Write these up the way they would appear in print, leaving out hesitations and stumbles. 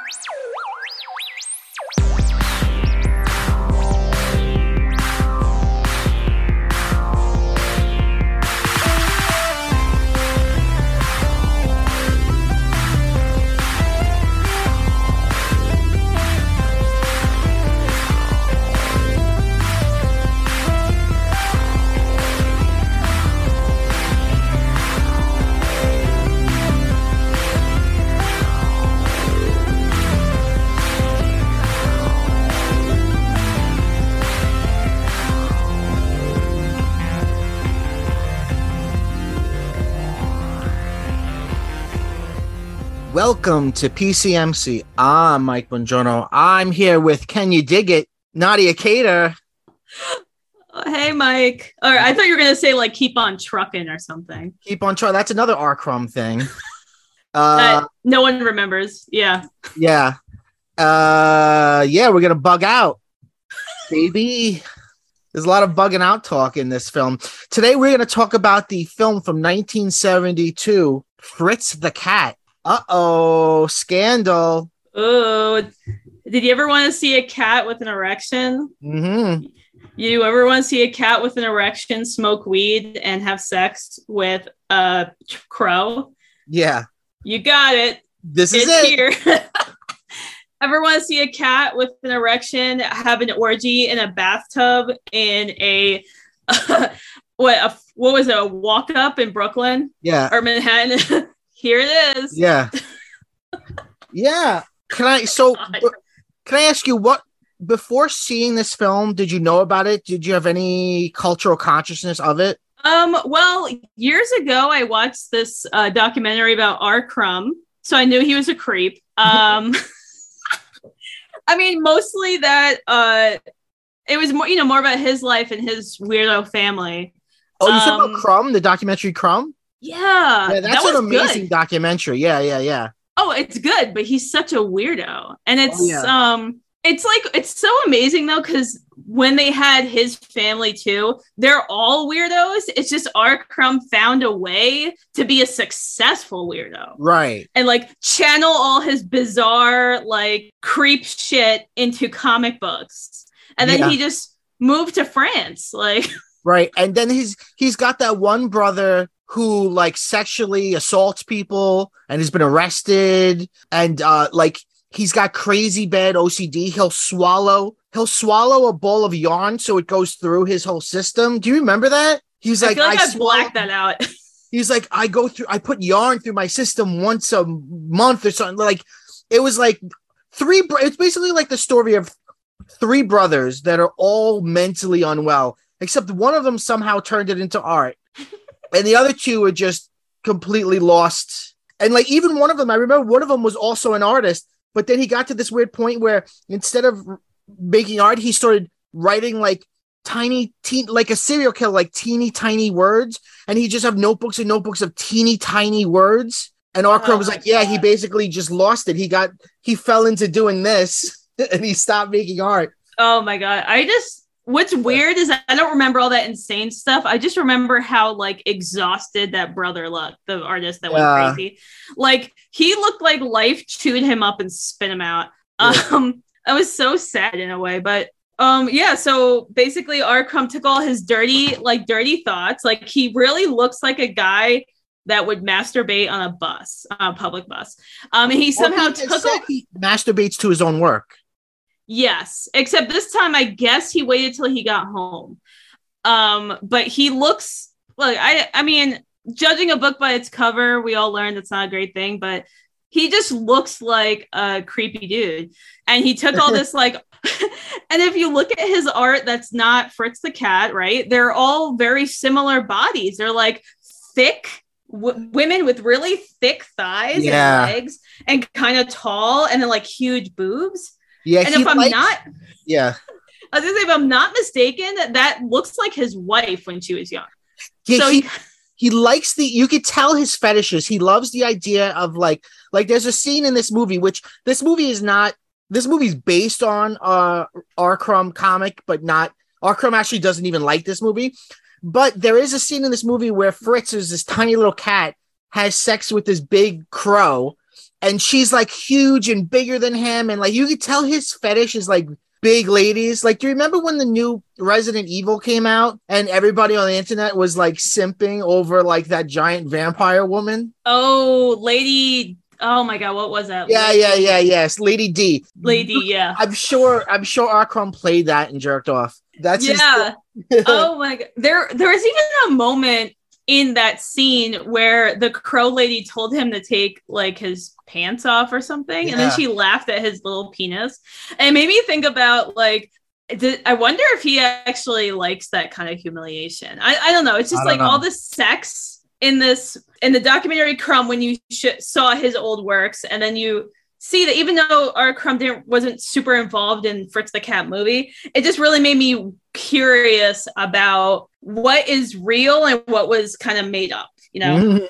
Welcome to PCMC. I'm Mike Bongiorno. I'm here with Can You Dig It? Nadia Cater. Hey, Mike. All right, I thought you were going to say, like, keep on trucking or something. Keep on trucking. That's another R. Crumb thing. No one remembers. Yeah. Yeah. We're going to bug out, baby. There's a lot of bugging out talk in this film. Today, we're going to talk about the film from 1972, Fritz the Cat. Uh-oh, scandal. Oh, did you ever want to see a cat with an erection? Mm-hmm. You ever want to see a cat with an erection smoke weed and have sex with a crow? Yeah. You got it. This is it. Here. Ever want to see a cat with an erection have an orgy in a bathtub in a what was it, a walk up in Brooklyn? Yeah. Or Manhattan? Here it is. Yeah. Yeah. Can I ask you, what, before seeing this film, did you know about it? Did you have any cultural consciousness of it? Well, years ago, I watched this documentary about R. Crumb, so I knew he was a creep. I mean, mostly that it was more about his life and his weirdo family. Oh, you said about Crumb, the documentary Crumb? Yeah, that's an amazing documentary. Yeah. Oh, it's good, but he's such a weirdo, and it's so amazing though, because when they had his family too, they're all weirdos. It's just R. Crumb found a way to be a successful weirdo, right? And like channel all his bizarre like creep shit into comic books, and then he just moved to France, like right. And then he's got that one brother who like sexually assaults people and has been arrested, and like he's got crazy bad OCD. He'll swallow a ball of yarn so it goes through his whole system. Do you remember that? He's like, I blacked that out. He's like, I put yarn through my system once a month or something. Like it was like it's basically like the story of three brothers that are all mentally unwell, except one of them somehow turned it into art. And the other two are just completely lost. And like even one of them, I remember one of them was also an artist, but then he got to this weird point where instead of making art, he started writing like like a serial killer, like teeny tiny words. And he just have notebooks and notebooks of teeny tiny words. And R. Crumb was like, yeah, he basically just lost it. He fell into doing this and he stopped making art. Oh my God. What's weird is I don't remember all that insane stuff. I just remember how like exhausted that brother looked, the artist that went crazy. Like he looked like life chewed him up and spit him out. I was so sad in a way, but so basically R. Crumb took all his dirty thoughts. Like he really looks like a guy that would masturbate on a public bus. And he somehow he masturbates to his own work. Yes, except this time I guess he waited till he got home. But he looks like I mean, judging a book by its cover, we all learned that's not a great thing, but he just looks like a creepy dude. And he took all this like and if you look at his art that's not Fritz the Cat, right? They're all very similar bodies. They're like thick women with really thick thighs and legs and kind of tall and then like huge boobs. Yeah, and if I'm not mistaken, that looks like his wife when she was young. Yeah, so he likes you could tell his fetishes. He loves the idea of like there's a scene in this movie, which this movie's based on R. Crumb comic, but not R. Crumb actually doesn't even like this movie. But there is a scene in this movie where Fritz, is this tiny little cat, has sex with this big crow. and she's like huge and bigger than him, and like you could tell his fetish is like big ladies. Like, do you remember when the new Resident Evil came out and everybody on the internet was like simping over like that giant vampire woman? Oh, Lady. Oh my God, what was that? Yes, Lady D. Lady, yeah. I'm sure Akram played that and jerked off. That's yeah. Oh my God. There was even a moment in that scene where the crow lady told him to take like his pants off or something, and then she laughed at his little penis, and it made me think about like, I wonder if he actually likes that kind of humiliation. I don't know. It's just like all the sex in the documentary Crumb, when you saw his old works, and then you see that even though R. Crumb wasn't super involved in Fritz the Cat movie, it just really made me curious about what is real and what was kind of made up, you know?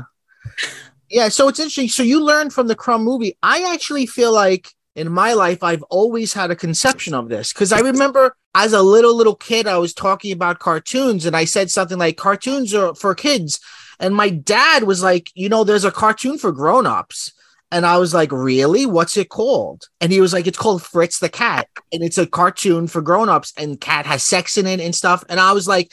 Yeah. So it's interesting. So you learned from the Crumb movie. I actually feel like in my life, I've always had a conception of this, because I remember as a little kid, I was talking about cartoons, and I said something like, cartoons are for kids. And my dad was like, there's a cartoon for grown-ups. And I was like, really? What's it called? And he was like, it's called Fritz the Cat. And it's a cartoon for grown-ups, and cat has sex in it and stuff. And I was like,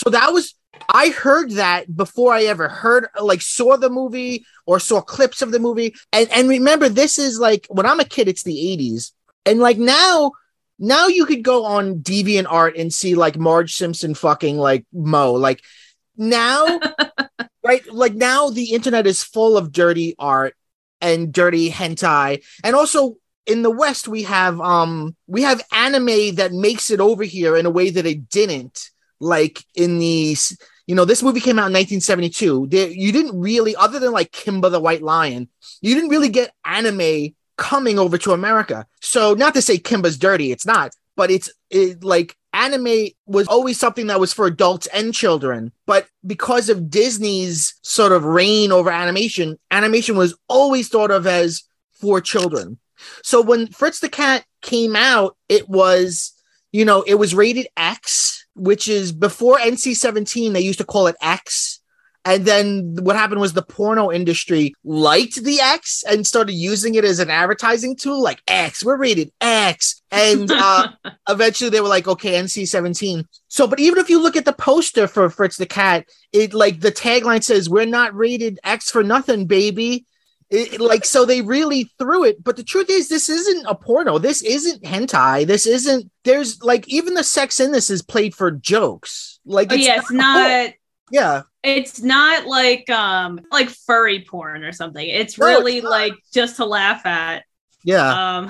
I heard that before I ever saw the movie or saw clips of the movie. And remember, this is like, when I'm a kid, it's the 80s. And like now you could go on DeviantArt and see like Marge Simpson fucking like Mo. Like now, right? Like now the internet is full of dirty art and dirty hentai. And also in the West, we have anime that makes it over here in a way that it didn't. Like in these, this movie came out in 1972. You didn't really, other than like Kimba the White Lion, you didn't really get anime coming over to America. So not to say Kimba's dirty, it's not, but it's like anime was always something that was for adults and children. But because of Disney's sort of reign over animation was always thought of as for children. So when Fritz the Cat came out, it was rated X, which is before NC-17. They used to call it X. And then what happened was the porno industry liked the X and started using it as an advertising tool, like X, we're rated X. And eventually they were like, okay, NC-17. So, but even if you look at the poster for Fritz the Cat, it like the tagline says, we're not rated X for nothing, baby. So they really threw it. But the truth is, this isn't a porno. This isn't hentai. There's like, even the sex in this is played for jokes. Like, it's not. Yeah. It's not like furry porn or something. It's really like just to laugh at. Yeah.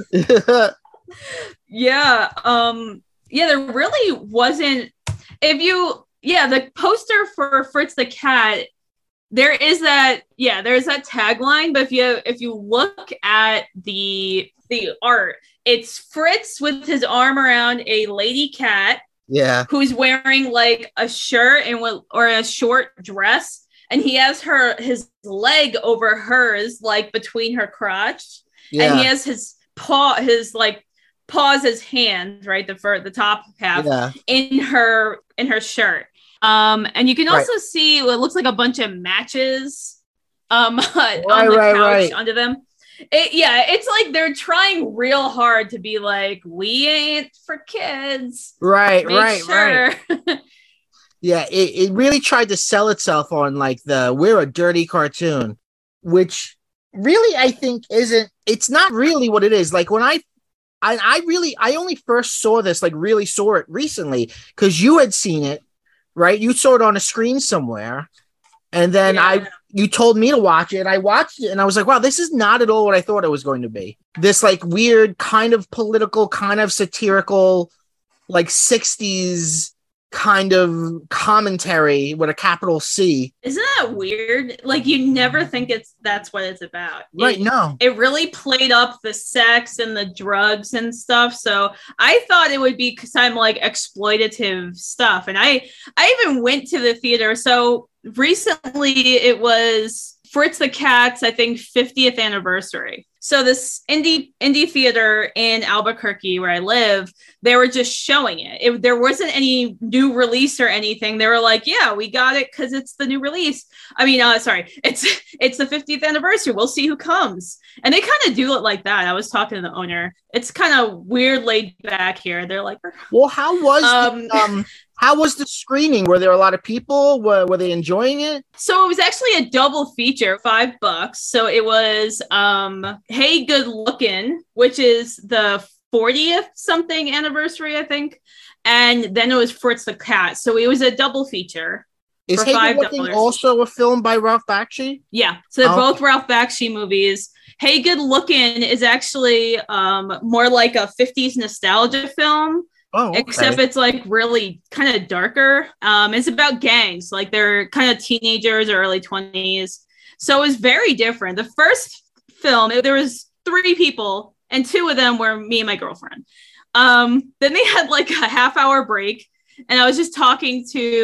Yeah. There really wasn't. The poster for Fritz the Cat, there's that tagline, but if you look at the art, it's Fritz with his arm around a lady cat. Yeah. Who's wearing like a shirt or a short dress, and he has his leg over hers, like between her crotch. Yeah. And he has his paws as hands, right? The top half in her shirt. And you can also see what looks like a bunch of matches on the couch under them. It's like they're trying real hard to be like, we ain't for kids. Right. Yeah, it really tried to sell itself on like we're a dirty cartoon, which really I think it's not really what it is. Like when I only first saw this, like really saw it recently, because you had seen it, right? You saw it on a screen somewhere. And then you told me to watch it. I watched it and I was like, wow, this is not at all what I thought it was going to be. This like weird kind of political, kind of satirical, like 60s kind of commentary with a capital C. Isn't that weird? Like you never think that's what it's about. Right. No. It really played up the sex and the drugs and stuff. So I thought it would be some like exploitative stuff. And I even went to the theater. So recently it was Fritz the Cat's, I think, 50th anniversary. So this indie theater in Albuquerque, where I live, they were just showing it. There wasn't any new release or anything. They were like, yeah, we got it because it's the new release. I mean, sorry, it's the 50th anniversary. We'll see who comes. And they kind of do it like that. I was talking to the owner. It's kind of weird laid back here. They're like, well, how was the screening? Were there a lot of people? Were they enjoying it? So it was actually a double feature, $5. So it was Hey Good Lookin', which is the 40th something anniversary, I think. And then it was Fritz the Cat. So it was a double feature. Is Hey Good Lookin' also a film by Ralph Bakshi? Yeah. So they're both Ralph Bakshi movies. Hey Good Lookin' is actually more like a 50s nostalgia film. Oh, okay. Except it's like really kind of darker. It's about gangs, like they're kind of teenagers or early 20s. So it was very different. The first film, there was 3 people, and 2 of them were me and my girlfriend. Then they had like a half-hour break, and I was just talking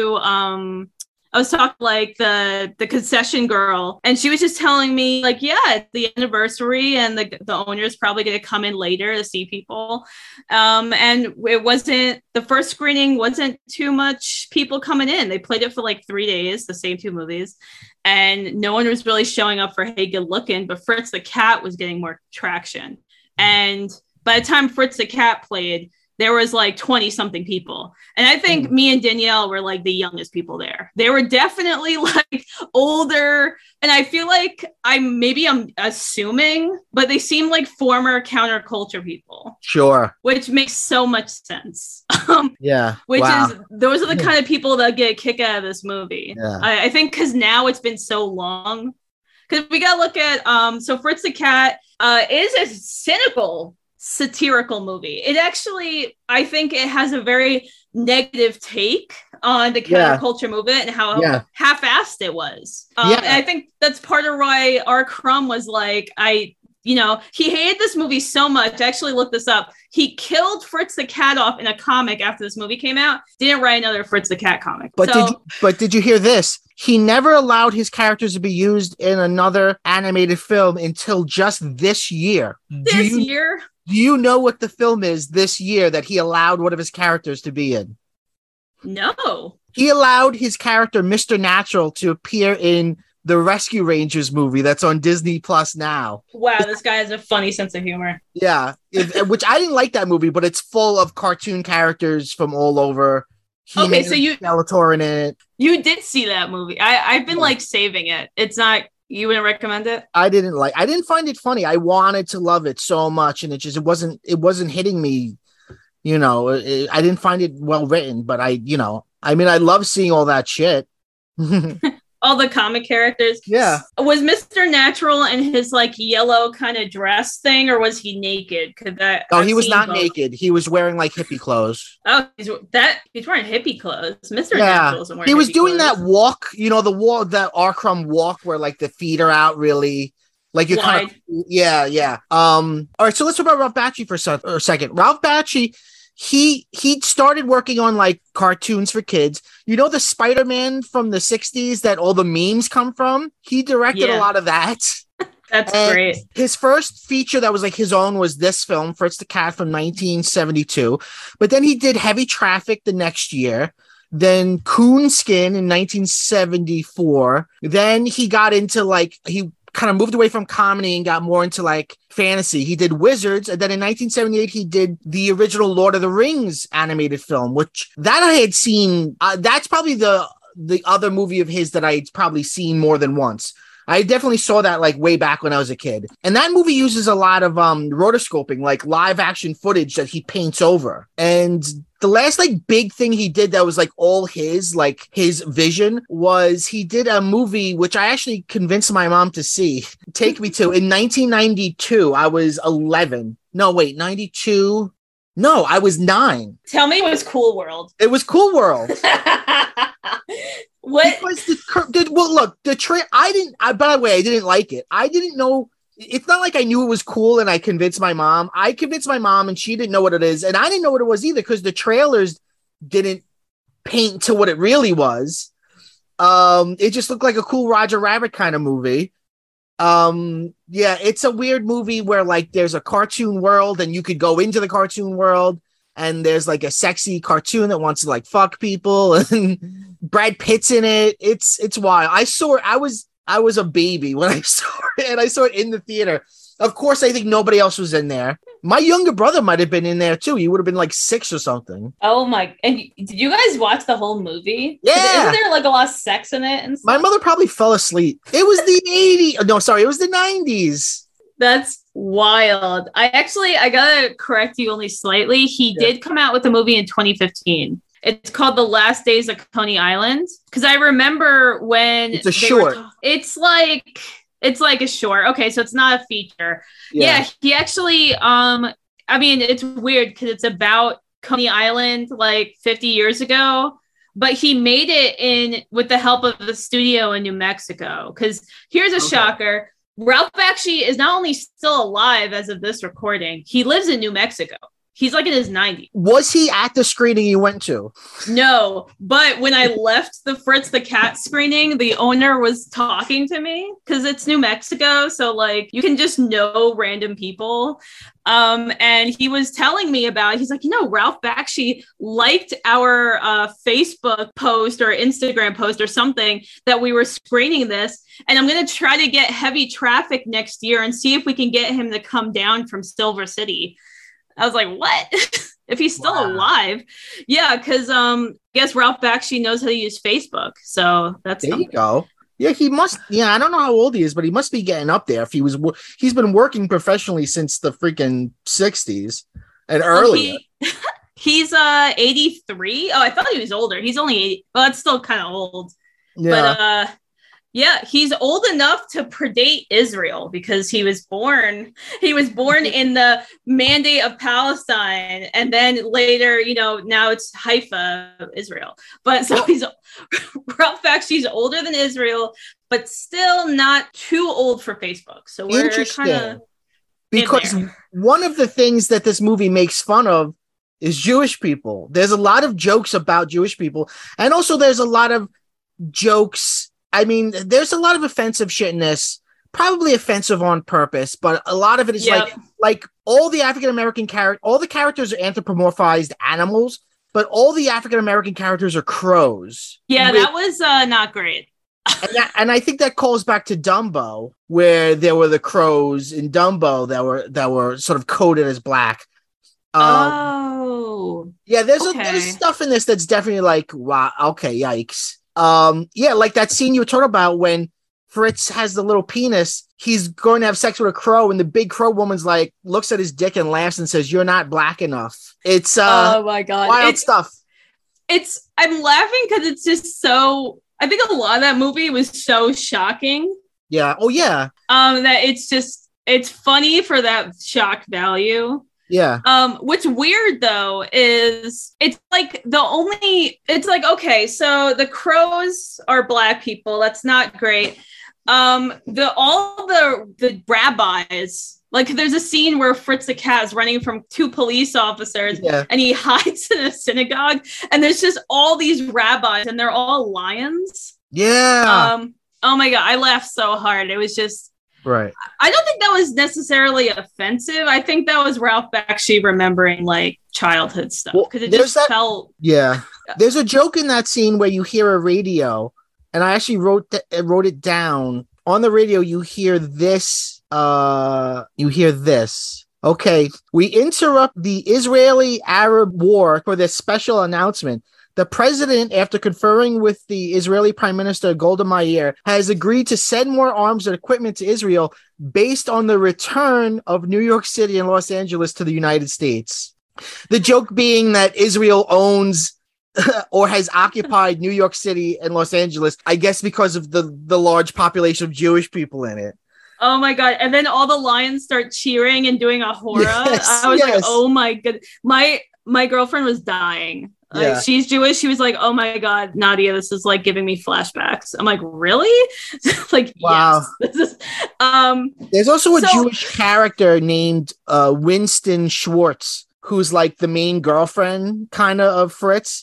to like the concession girl, and she was just telling me like, yeah, it's the anniversary and the owner's probably going to come in later to see people. And it wasn't, the first screening wasn't too much people coming in. They played it for like 3 days, the same 2 movies. And no one was really showing up for Hey Good Lookin', but Fritz the Cat was getting more traction. And by the time Fritz the Cat played, there was like 20 something people. And I think me and Danielle were like the youngest people there. They were definitely like older. And I feel like I'm assuming, but they seem like former counterculture people. Sure. Which makes so much sense. Yeah. Those are the kind of people that get a kick out of this movie. Yeah. I think because now it's been so long. Because we got to look at, so Fritz the Cat is a cynical satirical movie. It actually, I think it has a very negative take on the counterculture movement and how half-assed it was. And I think that's part of why R. Crumb was like, he hated this movie so much. I actually looked this up. He killed Fritz the Cat off in a comic after this movie came out. Didn't write another Fritz the Cat comic. But did you hear this? He never allowed his characters to be used in another animated film until just this year. Do you know what the film is this year that he allowed one of his characters to be in? No. He allowed his character, Mr. Natural, to appear in the Rescue Rangers movie that's on Disney Plus now. Wow, this guy has a funny sense of humor. Yeah, which I didn't like that movie, but it's full of cartoon characters from all over. Okay, so Skeletor in it. You did see that movie. I've been like saving it. It's not. You wouldn't recommend it? I didn't find it funny. I wanted to love it so much, and it wasn't hitting me. I didn't find it well written, but I love seeing all that shit. All the comic characters. Yeah. Was Mr. Natural in his like yellow kind of dress thing, or was he naked? He was not naked. He was wearing like hippie clothes. Oh, he's wearing hippie clothes. Mr. Natural's wearing. He was doing clothes. that walk, the walk, that R. Crumb walk where like the feet are out really. Like you're kind of, yeah. All right, so let's talk about Ralph Bakshi for a second. Ralph Bakshi, he started working on like cartoons for kids. The Spider-Man from the 60s that all the memes come from? He directed a lot of that. That's great. His first feature that was like his own was this film, Fritz the Cat from 1972. But then he did Heavy Traffic the next year. Then Coonskin in 1974. Then he got into he kind of moved away from comedy and got more into like fantasy. He did Wizards, and then in 1978 he did the original Lord of the Rings animated film, which that I had seen. That's probably the other movie of his that I'd probably seen more than once. I definitely saw that like way back when I was a kid. And that movie uses a lot of rotoscoping, like live action footage that he paints over. And the last like big thing he did that was like all his vision was he did a movie, which I actually convinced my mom to take me to in 1992. I was 11. No, wait, 92. No, I was 9. Tell me it was Cool World. It was Cool World. What? Because by the way, I didn't like it. I didn't know. It's not like I knew it was cool and I convinced my mom. I convinced my mom and she didn't know what it is. And I didn't know what it was either because the trailers didn't paint to what it really was. It just looked like a cool Roger Rabbit kind of movie. Yeah, it's a weird movie where like there's a cartoon world and you could go into the cartoon world and there's like a sexy cartoon that wants to like fuck people and Brad Pitt's in it. It's wild. I was a baby when I saw it, and I saw it in the theater. Of course, I think nobody else was in there. My younger brother might have been in there too. He would have been like 6 or something. Oh my! And did you guys watch the whole movie? Yeah. Isn't there like a lot of sex in it and stuff? My mother probably fell asleep. It was the 80s. No, sorry, it was the 90s. That's wild. I gotta correct you only slightly. He did come out with a movie in 2015. It's called The Last Days of Coney Island. Because I remember when it's a short. It's like a short. Okay, so it's not a feature. Yeah, he actually I mean, it's weird because it's about Coney Island like 50 years ago, but he made it with the help of the studio in New Mexico. Because here's a shocker. Ralph Bakshi is not only still alive as of this recording, he lives in New Mexico. He's like in his 90s. Was he at the screening you went to? No, but when I left the Fritz the Cat screening, the owner was talking to me because it's New Mexico. So like you can just know random people. And he was telling me about, he's like, Ralph Bakshi liked our Facebook post or Instagram post or something that we were screening this. And I'm going to try to get heavy traffic next year and see if we can get him to come down from Silver City. I was like, what? If he's still alive. Yeah, because I guess Ralph Bakshi knows how to use Facebook. So that's there you go. Yeah, he must. Yeah, I don't know how old he is, but he must be getting up there. If he's been working professionally since the freaking 60s and earlier. He's 83. Oh, I thought he was older. He's only 80. Well, that's still kind of old. Yeah. But yeah, he's old enough to predate Israel because he was born in the Mandate of Palestine, and then later, now it's Haifa, Israel. But so Ralph Bakshi's older than Israel, but still not too old for Facebook. So we're kind of because one of the things that this movie makes fun of is Jewish people. There's a lot of jokes about Jewish people, and also there's a lot of jokes. I mean, there's a lot of offensive shit in this, probably offensive on purpose, but a lot of it is like all the African-American all the characters are anthropomorphized animals, but all the African-American characters are crows. Yeah, that was not great. and I think that calls back to Dumbo, where there were the crows in Dumbo that were sort of coded as black. Yeah, there's stuff in this that's definitely like, wow, okay, yikes. Yeah, like that scene you were talking about when Fritz has the little penis, he's going to have sex with a crow, and the big crow woman's like looks at his dick and laughs and says, "You're not black enough." It's oh my god, wild stuff. I'm laughing because it's just so. I think a lot of that movie was so shocking. Yeah. Oh yeah. That it's funny for that shock value. Yeah. What's weird though is it's like okay, so the crows are black people. That's not great. All the rabbis, like there's a scene where Fritz the Cat is running from 2 police officers and he hides in a synagogue, and there's just all these rabbis and they're all lions. Yeah. Oh my god, I laughed so hard. It was just right. I don't think that was necessarily offensive. I think that was Ralph Bakshi remembering like childhood stuff because it just felt. Yeah, there's a joke in that scene where you hear a radio, and I actually wrote it down on the radio. You hear this. Okay, we interrupt the Israeli-Arab war for this special announcement. The president, after conferring with the Israeli Prime Minister Golda Meir, has agreed to send more arms and equipment to Israel based on the return of New York City and Los Angeles to the United States. The joke being that Israel owns or has occupied New York City and Los Angeles, I guess because of the large population of Jewish people in it. Oh my god! And then all the lions start cheering and doing a hora. Yes, I was like, "Oh my god!" My girlfriend was dying. Like, she's Jewish. She was like, "Oh my god, Nadia, this is like giving me flashbacks." I'm like, "Really?" Like, wow. Yes. This is, there's also a Jewish character named Winston Schwartz, who's like the main girlfriend kind of Fritz.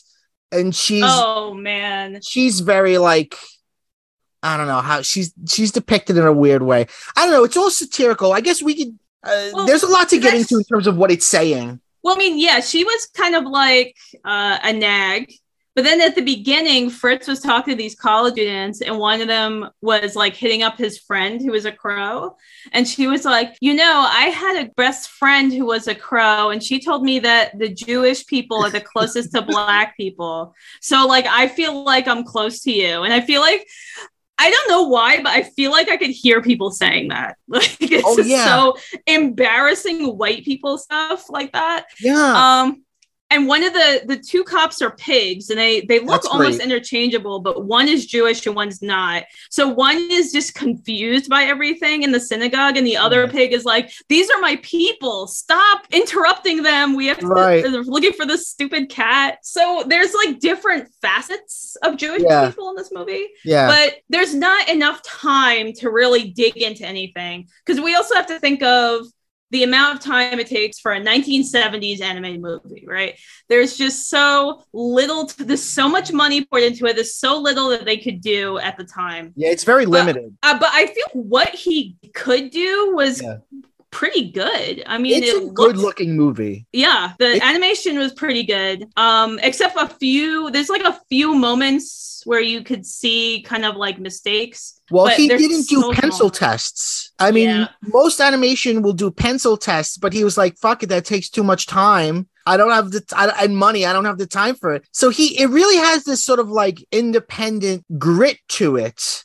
and Oh man. she's very like, I don't know how she's depicted in a weird way. I don't know. It's all satirical. I guess we could. There's a lot to get into in terms of what it's saying. Well, I mean, yeah, she was kind of like a nag. But then at the beginning, Fritz was talking to these college students, and one of them was like hitting up his friend who was a crow. And she was like, you know, I had a best friend who was a crow, and she told me that the Jewish people are the closest to Black people. So, like, I feel like I'm close to you. And I feel like, I don't know why, but I feel like I could hear people saying that. Like, it's so embarrassing white people stuff like that. Yeah. And one of the two cops are pigs, and they look almost interchangeable, but one is Jewish and one's not. So one is just confused by everything in the synagogue, and the other pig is like, "These are my people. Stop interrupting them. We have to they're looking for this stupid cat." So there's like different facets of Jewish people in this movie. Yeah. But there's not enough time to really dig into anything, because we also have to think of the amount of time it takes for a 1970s animated movie, right? There's just so little, there's so much money poured into it. There's so little that they could do at the time. Yeah, it's very limited. But I feel what he could do was pretty good. I mean, it's a good looking movie. Yeah, the animation was pretty good. Except there's like a few moments where you could see kind of like mistakes. Well, he didn't do pencil tests. I mean, most animation will do pencil tests, but he was like, fuck it, that takes too much time. I don't have and money. I don't have the time for it. So it really has this sort of like independent grit to it.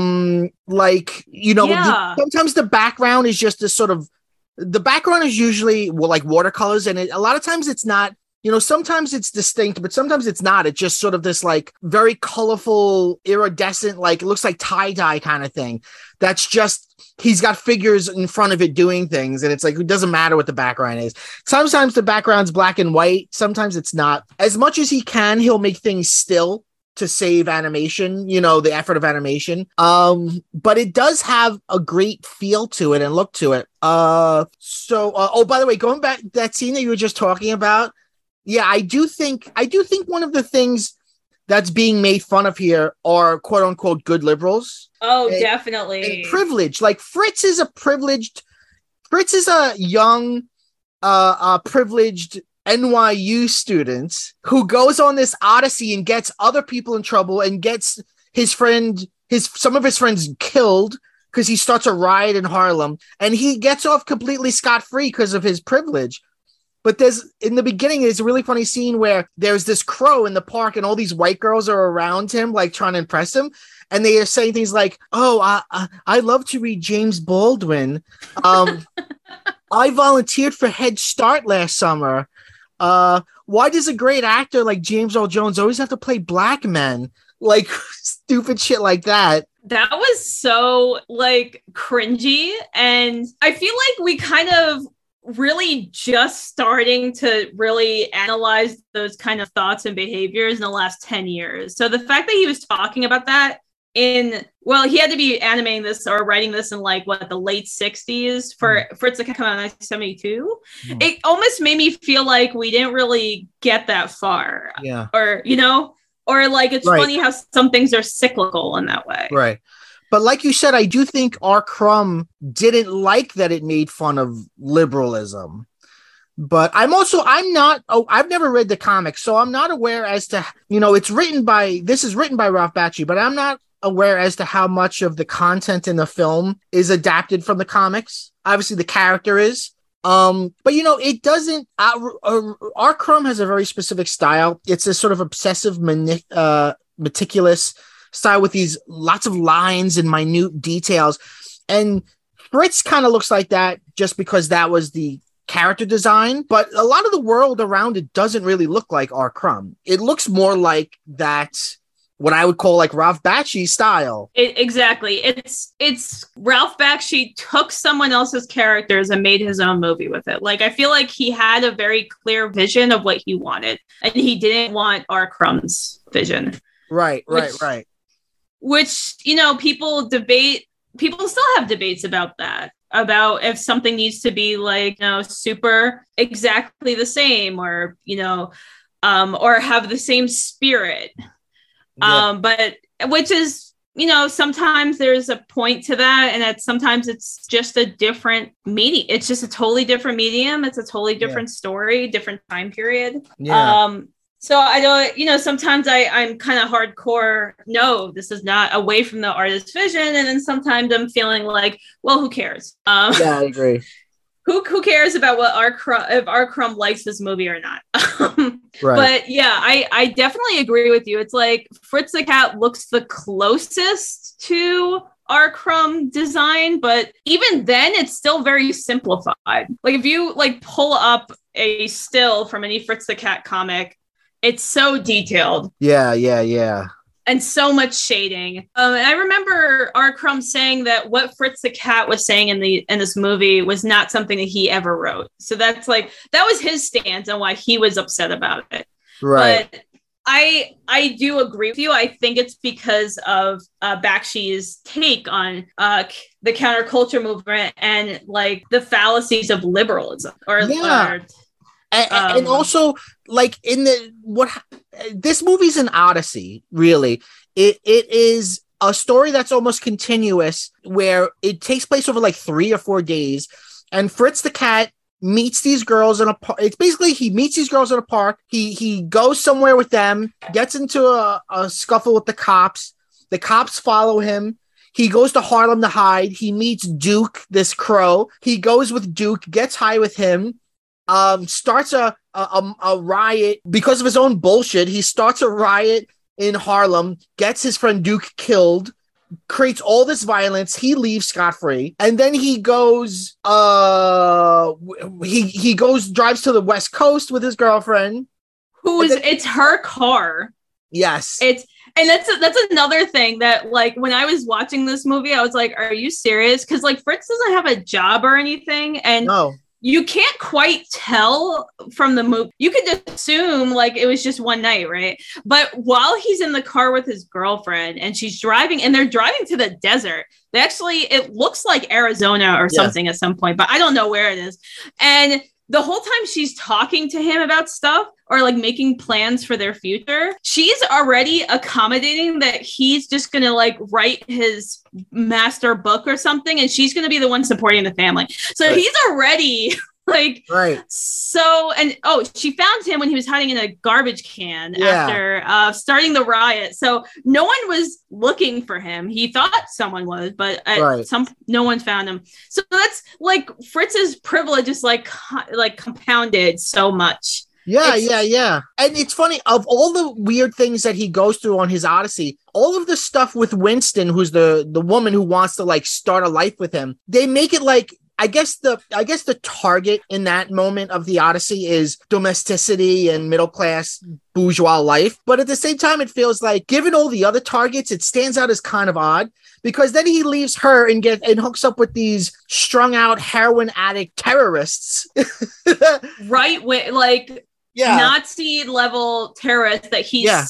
Like, you know, sometimes the background is just this sort of, the background is usually like watercolors, and a lot of times it's not. You know, sometimes it's distinct, but sometimes it's not. It's just sort of this like very colorful, iridescent, like it looks like tie-dye kind of thing. That's just, he's got figures in front of it doing things. And it's like, it doesn't matter what the background is. Sometimes the background's black and white. Sometimes it's not. As much as he can, he'll make things still to save animation, you know, the effort of animation. But it does have a great feel to it and look to it. Oh, by the way, going back that scene that you were just talking about, yeah, I do think one of the things that's being made fun of here are quote unquote good liberals. Oh, definitely. And privilege. Like Fritz is a young, privileged NYU student who goes on this odyssey and gets other people in trouble and gets some of his friends killed because he starts a riot in Harlem, and he gets off completely scot-free because of his privilege. But in the beginning, there's a really funny scene where there's this crow in the park and all these white girls are around him, like trying to impress him. And they are saying things like, "Oh, I love to read James Baldwin. I volunteered for Head Start last summer. Why does a great actor like James Earl Jones always have to play black men?" Like stupid shit like that. That was so like cringy. And I feel like we kind of really just starting to really analyze those kind of thoughts and behaviors in the last 10 years. So the fact that he was talking about that he had to be animating this or writing this in like the late 60s for it to come out in 1972. It almost made me feel like we didn't really get that far. Yeah. Or, you know, or like it's funny how some things are cyclical in that way. Right. But like you said, I do think R. Crumb didn't like that it made fun of liberalism. But I've never read the comics, so I'm not aware as to, you know, this is written by Ralph Bakshi, but I'm not aware as to how much of the content in the film is adapted from the comics. Obviously the character is. But you know, it doesn't, R. Crumb has a very specific style. It's a sort of obsessive, meticulous style with these lots of lines and minute details. And Fritz kind of looks like that just because that was the character design, but a lot of the world around it doesn't really look like R. Crumb. It looks more like that, what I would call like Ralph Bakshi style. Exactly. It's Ralph Bakshi took someone else's characters and made his own movie with it. Like, I feel like he had a very clear vision of what he wanted, and he didn't want R. Crumb's vision. Right. Which, you know, people still have debates about that, about if something needs to be like, you know, super exactly the same, or, you know, or have the same spirit. But which is, sometimes there's a point to that, and that sometimes it's just a different medium. It's just a totally different medium. It's a totally different story, different time period. So I don't, sometimes I'm kind of hardcore. No, this is not away from the artist's vision. And then sometimes I'm feeling like, well, who cares? I agree. Who cares about if R. Crumb likes this movie or not? Right. But yeah, I definitely agree with you. It's like Fritz the Cat looks the closest to R. Crumb design, but even then it's still very simplified. Like if you pull up a still from any Fritz the Cat comic, it's so detailed. Yeah. And so much shading. And I remember R. Crumb saying that what Fritz the Cat was saying in this movie was not something that he ever wrote. So that was his stance on why he was upset about it. Right. But I do agree with you. I think it's because of Bakshi's take on the counterculture movement and like the fallacies of liberalism and also like this movie's an odyssey, really. It is a story that's almost continuous, where it takes place over like 3 or 4 days, and Fritz the Cat meets these girls in a park. It's basically he meets these girls in a park. He goes somewhere with them, gets into a scuffle with the cops. The cops follow him. He goes to Harlem to hide. He meets Duke, this crow. He goes with Duke, gets high with him. Starts a riot because of his own bullshit. He starts a riot in Harlem, gets his friend Duke killed, creates all this violence. He leaves scot-free, and then he goes. He drives to the West Coast with his girlfriend. It's her car. Yes, and that's another thing that, like, when I was watching this movie, I was like, "Are you serious?" Because like Fritz doesn't have a job or anything, and no. You can't quite tell from the movie. You could just assume like it was just one night, right? But while he's in the car with his girlfriend and she's driving, and they're driving to the desert, it looks like Arizona or something at some point, but I don't know where it is. And the whole time she's talking to him about stuff or like making plans for their future, she's already accommodating that he's just going to like write his master book or something. And she's going to be the one supporting the family. So he's already like, so, and she found him when he was hiding in a garbage can after starting the riot. So no one was looking for him. He thought someone was, but no one found him. So that's like Fritz's privilege is like compounded so much. Yeah. And it's funny, of all the weird things that he goes through on his Odyssey, all of the stuff with Winston, who's the woman who wants to like start a life with him, they make it like, I guess the target in that moment of the Odyssey is domesticity and middle class bourgeois life. But at the same time, it feels like, given all the other targets, it stands out as kind of odd, because then he leaves her and hooks up with these strung out heroin addict terrorists. Right. Like, Nazi level terrorists that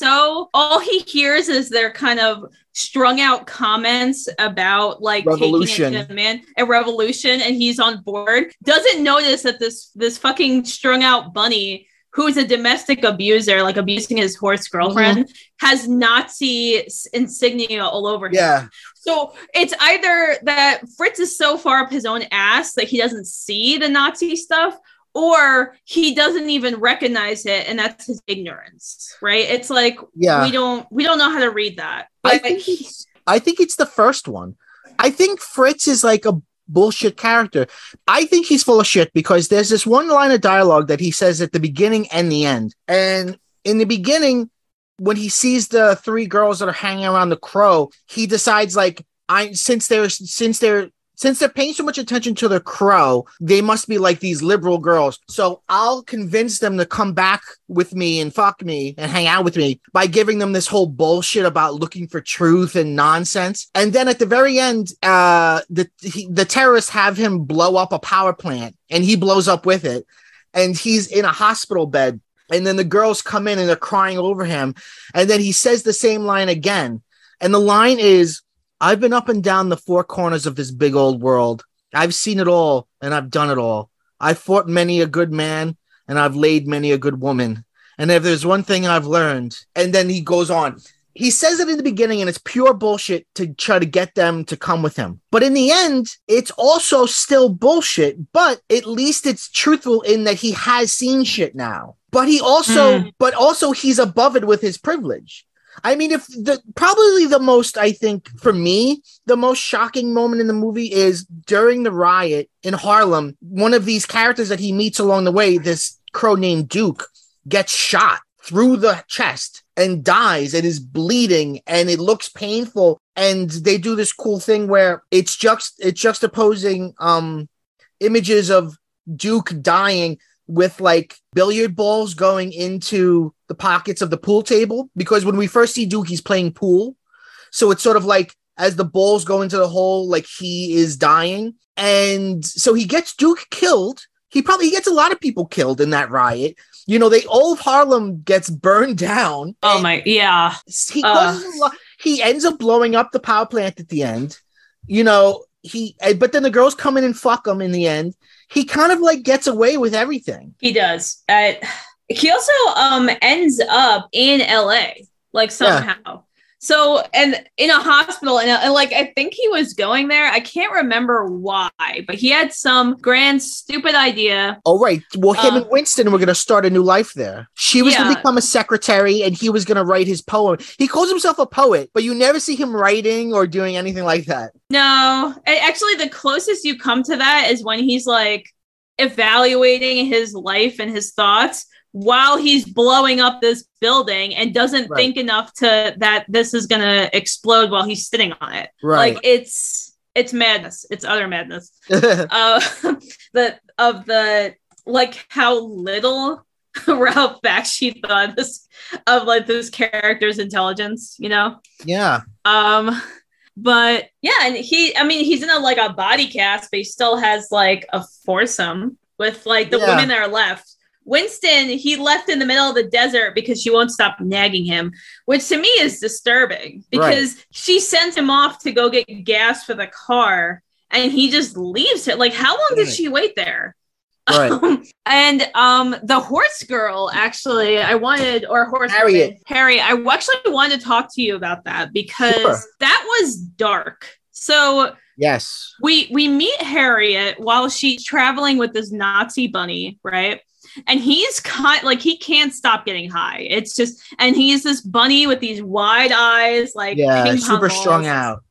all he hears is their kind of strung out comments about like revolution. Taking a revolution, and he's on board. Doesn't notice that this fucking strung out bunny, who is a domestic abuser, like abusing his horse girlfriend, has Nazi insignia all over him. Yeah. So it's either that Fritz is so far up his own ass that he doesn't see the Nazi stuff, or he doesn't even recognize it, and that's his ignorance, right? It's like, we don't know how to read that. But I think it's the first one. I think Fritz is like a bullshit character. I think he's full of shit, because there's this one line of dialogue that he says at the beginning and the end. And in the beginning, when he sees the 3 girls that are hanging around the crow, he decides like, since they're paying so much attention to the crow, they must be like these liberal girls. So I'll convince them to come back with me and fuck me and hang out with me by giving them this whole bullshit about looking for truth and nonsense. And then at the very end, the terrorists have him blow up a power plant, and he blows up with it. And he's in a hospital bed. And then the girls come in and they're crying over him. And then he says the same line again. And the line is, "I've been up and down the 4 corners of this big old world. I've seen it all, and I've done it all. I've fought many a good man, and I've laid many a good woman. And if there's one thing I've learned, and then he goes on. He says it in the beginning, and it's pure bullshit to try to get them to come with him. But in the end, it's also still bullshit, but at least it's truthful in that he has seen shit now. But also he's above it with his privilege. I mean, probably the most, I think, for me, the most shocking moment in the movie is during the riot in Harlem. One of these characters that he meets along the way, this crow named Duke, gets shot through the chest and dies and is bleeding, and it looks painful. And they do this cool thing where it's juxtaposing images of Duke dying with like billiard balls going into the pockets of the pool table, because when we first see Duke, he's playing pool. So it's sort of like as the balls go into the hole, like he is dying. And so he gets Duke killed. He gets a lot of people killed in that riot. You know, all of Harlem gets burned down. Oh my, yeah. He ends up blowing up the power plant at the end. You know, but then the girls come in and fuck him in the end. He kind of like gets away with everything. He does. He also ends up in LA, like somehow. Yeah. So, and in a hospital, and like, I think he was going there. I can't remember why, but he had some grand, stupid idea. Oh, right. Well, him and Winston were going to start a new life there. She was going to become a secretary, and he was going to write his poem. He calls himself a poet, but you never see him writing or doing anything like that. No, actually, the closest you come to that is when he's like evaluating his life and his thoughts while he's blowing up this building and doesn't think enough that this is going to explode while he's sitting on it. Right. Like it's madness. It's utter madness. Like how little Ralph Bakshi thought this character's intelligence, you know? Yeah. But yeah, and he's in a body cast, but he still has like a foursome with like the women that are left. Winston, he left in the middle of the desert because she won't stop nagging him, which to me is disturbing because she sends him off to go get gas for the car and he just leaves her. Like, how long did she wait there? Right. And the horse girl, actually, Harriet, I actually wanted to talk to you about that because that was dark. So yes, we meet Harriet while she's traveling with this Nazi bunny, right? And he's he can't stop getting high. It's just, and he's this bunny with these wide eyes, like super strung out,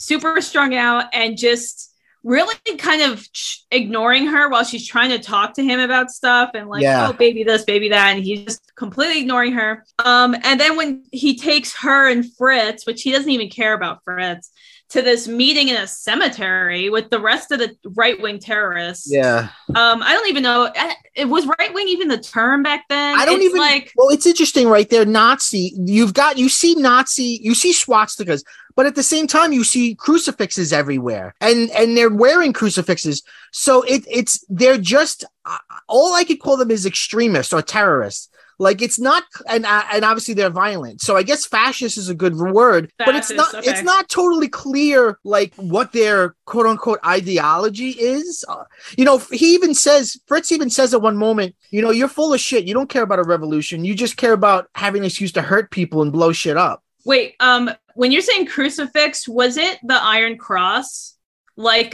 and just really kind of ignoring her while she's trying to talk to him about stuff and oh, baby this, baby that. And he's just completely ignoring her. And then when he takes her and Fritz, which he doesn't even care about Fritz, to this meeting in a cemetery with the rest of the right-wing terrorists. Yeah. I don't even know. It was right-wing even the term back then? Well, it's interesting right there. Nazi, you see swastikas, but at the same time, you see crucifixes everywhere and they're wearing crucifixes. So they're just, all I could call them is extremists or terrorists. Like it's not, and obviously they're violent. So I guess fascist is a good word, but it's not. Okay. It's not totally clear, like what their quote unquote ideology is. Fritz even says at one moment, you're full of shit. You don't care about a revolution. You just care about having an excuse to hurt people and blow shit up. Wait, when you're saying crucifix, was it the Iron Cross? Like,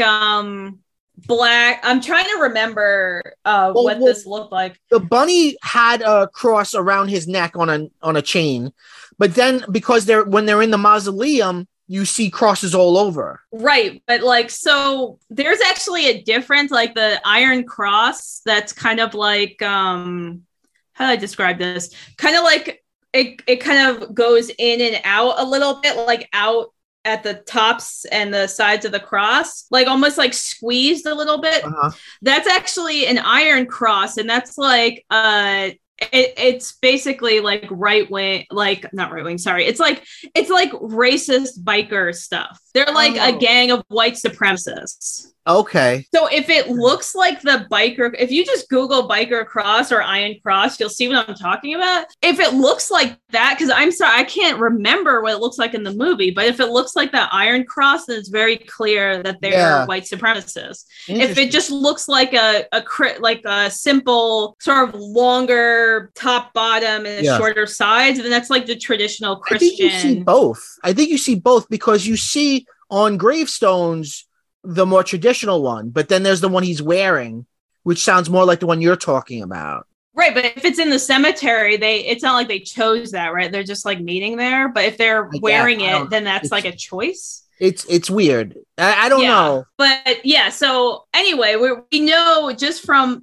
black. I'm trying to remember what this looked like. The bunny had a cross around his neck on a chain, but then because when they're in the mausoleum, you see crosses all over. Right, but so there's actually a difference. Like the Iron Cross, that's kind of like how do I describe this? Kind of like it kind of goes in and out a little bit, like out at the tops and the sides of the cross, like almost like squeezed a little bit. Uh-huh. That's actually an Iron Cross, and that's like it's basically like right wing, like not right wing, sorry. It's like racist biker stuff. They're like a gang of white supremacists. Okay. So if it looks like the biker, if you just Google biker cross or Iron Cross, you'll see what I'm talking about. If it looks like that, because I'm sorry, I can't remember what it looks like in the movie, but if it looks like that Iron Cross, then it's very clear that they're white supremacists. If it just looks like a simple sort of longer longer top bottom and shorter sides, then that's like the traditional Christian. I think you see both. I think you see both because you see on gravestones the more traditional one, but then there's the one he's wearing, which sounds more like the one you're talking about. Right, but if it's in the cemetery, it's not like they chose that, right? They're just like meeting there. But if they're wearing it, then that's like a choice. It's weird. I don't know. But yeah, so anyway, we know just from,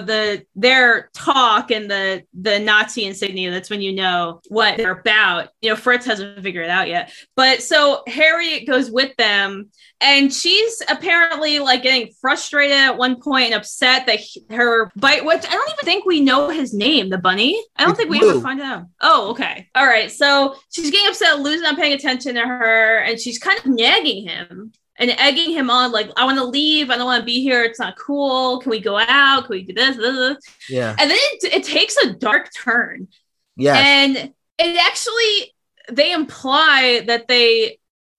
their talk and the Nazi insignia, that's when you know what they're about. Fritz hasn't figured it out yet. But so Harriet goes with them, and she's apparently like getting frustrated at one point and upset that her bite, which I don't even think we know his name, the bunny. I don't think we ever find out. Oh, okay. All right. So she's getting upset, losing, not paying attention to her, and she's kind of nagging him and egging him on, like, I want to leave. I don't want to be here. It's not cool. Can we go out? Can we do this? Yeah. And then it takes a dark turn. Yeah. And it actually, they imply that they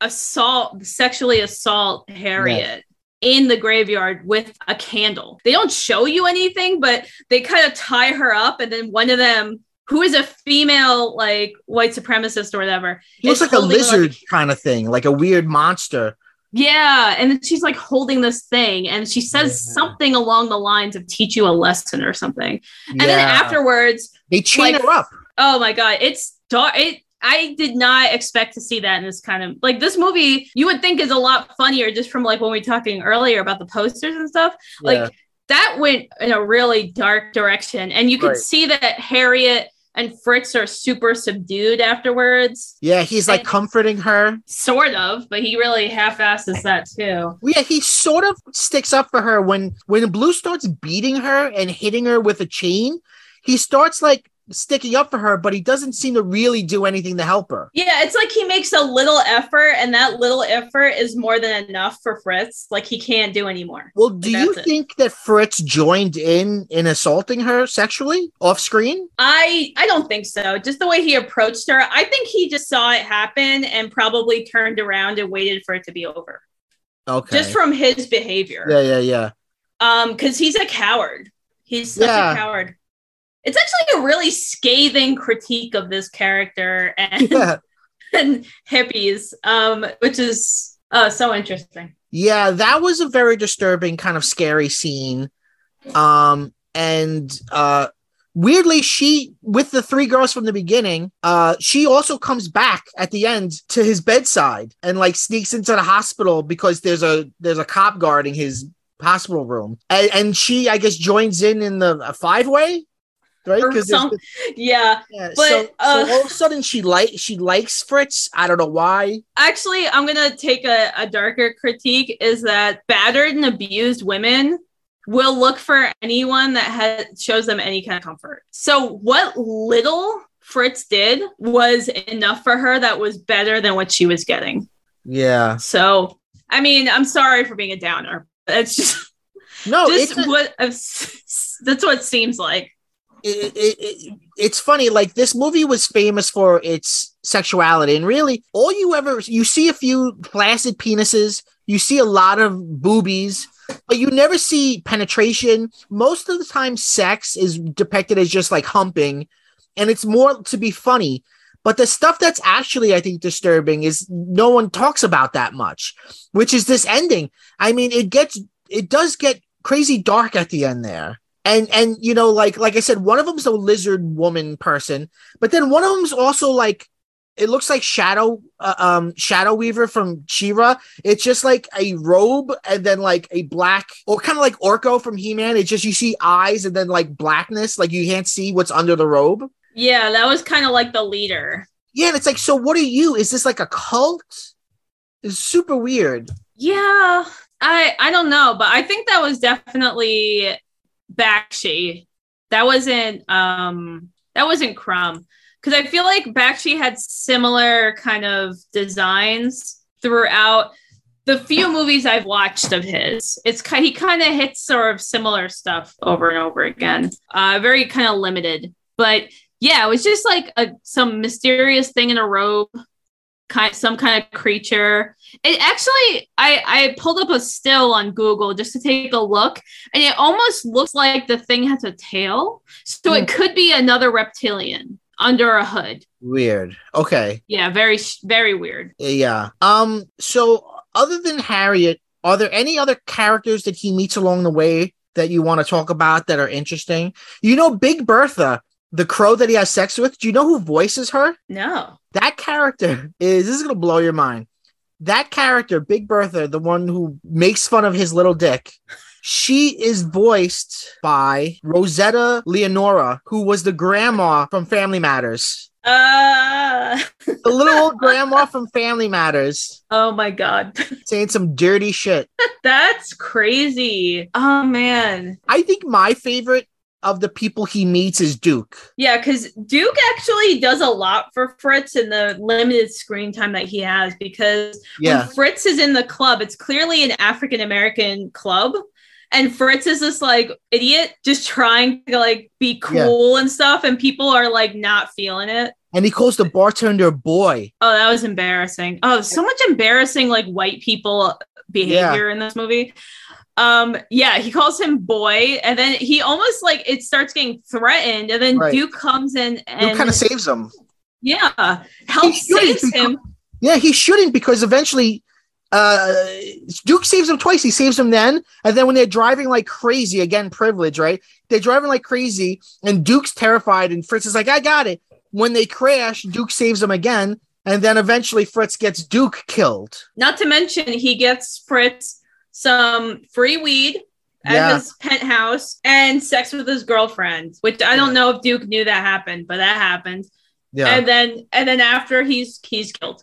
sexually assault Harriet in the graveyard with a candle. They don't show you anything, but they kind of tie her up. And then one of them, who is a female, like, white supremacist or whatever. He looks like a lizard kind of thing, like a weird monster. Yeah, and then she's like holding this thing, and she says something along the lines of "teach you a lesson" or something. And then afterwards, they chain her up. Oh my god, it's dark. I did not expect to see that in this kind of, like, this movie. You would think is a lot funnier just from like when we were talking earlier about the posters and stuff. Yeah. Like that went in a really dark direction, and you could see that Harriet and Fritz are super subdued afterwards. Yeah, he's like comforting her. Sort of, but he really half-asses that too. Yeah, he sort of sticks up for her when Blue starts beating her and hitting her with a chain. He starts like sticking up for her, but he doesn't seem to really do anything to help her. Yeah, it's like he makes a little effort, and that little effort is more than enough for Fritz. Like, he can't do anymore. Well, do you think that Fritz joined in assaulting her sexually off screen? I don't think so. Just the way he approached her, I think he just saw it happen and probably turned around and waited for it to be over. Okay. Just from his behavior. Yeah. Because he's a coward. He's such a coward. It's actually a really scathing critique of this character and hippies, which is so interesting. Yeah, that was a very disturbing, kind of scary scene. And weirdly, she, with the three girls from the beginning, she also comes back at the end to his bedside and like sneaks into the hospital because there's a cop guarding his hospital room. And she, I guess, joins in the five-way. Right, because but so all of a sudden she likes Fritz. I don't know why. Actually, I'm gonna take a darker critique. Is that battered and abused women will look for anyone that shows them any kind of comfort. So what little Fritz did was enough for her. That was better than what she was getting. Yeah. So I mean, I'm sorry for being a downer. It's just that's what it seems like. It's funny, like this movie was famous for its sexuality, and really you see a few flaccid penises, you see a lot of boobies, but you never see penetration. Most of the time sex is depicted as just like humping, and it's more to be funny. But the stuff that's actually, I think, disturbing is no one talks about that much, which is this ending. I mean, it does get crazy dark at the end there. And like I said, one of them's a lizard woman person, but then one of them's also like, it looks like Shadow Weaver from She-Ra. It's just like a robe and then like a black, or kind of like Orko from He-Man. It's just, you see eyes and then like blackness, like you can't see what's under the robe. Yeah, that was kind of like the leader. Yeah, and it's like, so what are you? Is this like a cult? It's super weird. Yeah, I don't know, but I think that was definitely Bakshi. That wasn't Crumb, because I feel like Bakshi had similar kind of designs throughout the few movies I've watched of his. He kind of hits sort of similar stuff over and over again. Very kind of limited, but yeah, it was just like some mysterious thing in a robe some kind of creature. It actually, I pulled up a still on Google just to take a look, and it almost looks like the thing has a tail. So it could be another reptilian under a hood. Weird. Okay. Yeah, very, very weird. Yeah. So other than Harriet, are there any other characters that he meets along the way that you want to talk about that are interesting? You know, Big Bertha, the crow that he has sex with. Do you know who voices her? No. That character this is going to blow your mind. That character, Big Bertha, the one who makes fun of his little dick, she is voiced by Rosetta Leonora, who was the grandma from Family Matters. The little old grandma from Family Matters. Oh my God. Saying some dirty shit. That's crazy. Oh man. I think my favorite of the people he meets is Duke. Yeah, because Duke actually does a lot for Fritz in the limited screen time that he has, because when Fritz is in the club, it's clearly an African-American club. And Fritz is this like idiot just trying to like be cool and stuff. And people are like not feeling it. And he calls the bartender boy. Oh, that was embarrassing. Oh, so much embarrassing like white people behavior in this movie. He calls him boy, and then he almost like it starts getting threatened, and then Duke comes in and Duke kind of saves him. Yeah, saves him. Yeah, he shouldn't, because eventually Duke saves him twice. He saves him then, and then when they're driving like crazy, again, privilege, right? They're driving like crazy, and Duke's terrified, and Fritz is like, I got it. When they crash, Duke saves him again, and then eventually Fritz gets Duke killed. Not to mention, he gets Fritz some free weed at his penthouse and sex with his girlfriend, which I don't know if Duke knew that happened, but that happened. Yeah. And then after he's killed.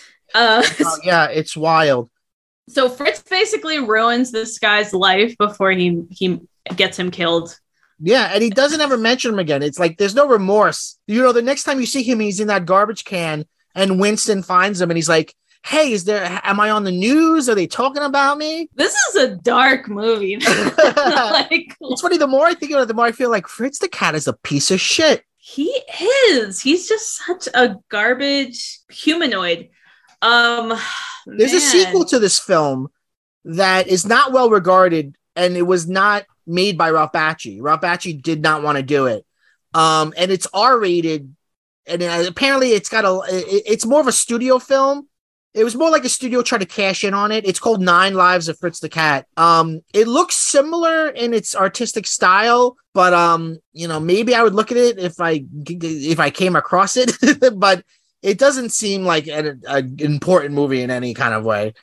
It's wild. So Fritz basically ruins this guy's life before he gets him killed. Yeah, and he doesn't ever mention him again. It's like there's no remorse. You know, the next time you see him, he's in that garbage can, and Winston finds him, and he's like, hey, am I on the news? Are they talking about me? This is a dark movie. It's funny. The more I think about it, the more I feel like Fritz the Cat is a piece of shit. He is. He's just such a garbage humanoid. There's a sequel to this film that is not well regarded, and it was not made by Ralph Bakshi. Ralph Bakshi did not want to do it. And it's R-rated, and apparently it's more of a studio film. It was more like a studio trying to cash in on it. It's called 9 Lives of Fritz the Cat. It looks similar in its artistic style, but maybe I would look at it if I came across it. But it doesn't seem like an important movie in any kind of way.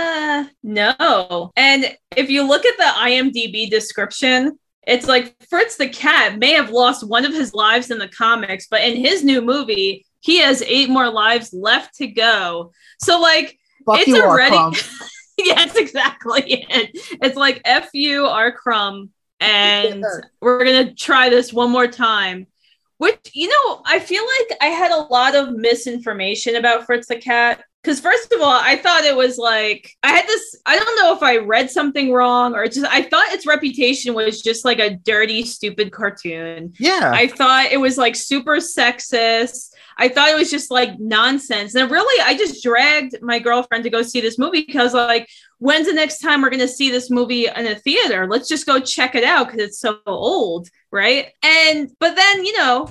No. And if you look at the IMDb description, it's like Fritz the Cat may have lost one of his lives in the comics, but in his new movie, he has 8 more lives left to go. So, like, it's already... Yes, exactly it. It's like, F you, R. Crumb, and we're going to try this one more time. Which, I feel like I had a lot of misinformation about Fritz the Cat. Because first of all, I thought it was like, I don't know if I read something wrong, or I thought its reputation was just like a dirty, stupid cartoon. Yeah. I thought it was like super sexist. I thought it was just like nonsense. And really, I just dragged my girlfriend to go see this movie because like, when's the next time we're going to see this movie in a theater? Let's just go check it out because it's so old, right? But then,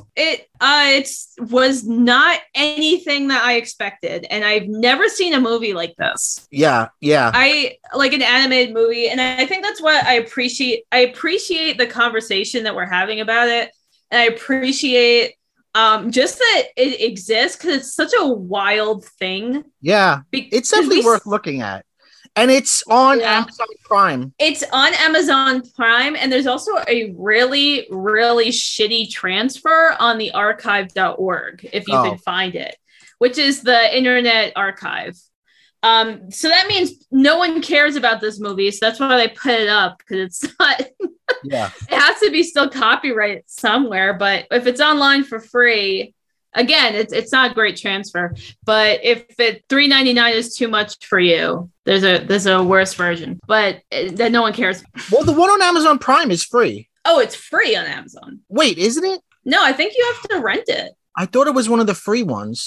it was not anything that I expected. And I've never seen a movie like this. Yeah. I like an animated movie. And I think that's what I appreciate. I appreciate the conversation that we're having about it. And I appreciate just that it exists because it's such a wild thing. Yeah, it's definitely worth looking at. And it's on Amazon Prime. It's on Amazon Prime. And there's also a really, really shitty transfer on the archive.org, if you can find it, which is the Internet Archive. So that means no one cares about this movie. So that's why they put it up, because it's not... Yeah, it has to be still copyrighted somewhere, but if it's online for free, again, it's not a great transfer. But if $3.99 is too much for you, there's a worse version, but then no one cares. Well, the one on Amazon Prime is free. Oh, it's free on Amazon. Wait, isn't it? No, I think you have to rent it. I thought it was one of the free ones.